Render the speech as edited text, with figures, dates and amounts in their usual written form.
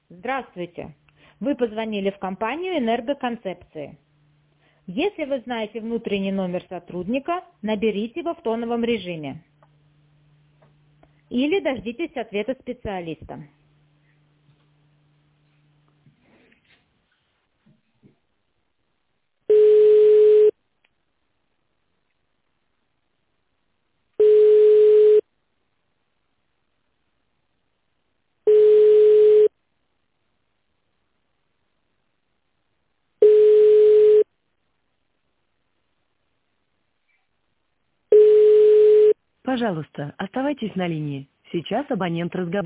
Здравствуйте. Вы позвонили в компанию «Энергоконцепции». Если вы знаете внутренний номер сотрудника, наберите его в тоновом режиме. Или дождитесь ответа специалиста. Пожалуйста, оставайтесь на линии. Сейчас абонент разговаривает.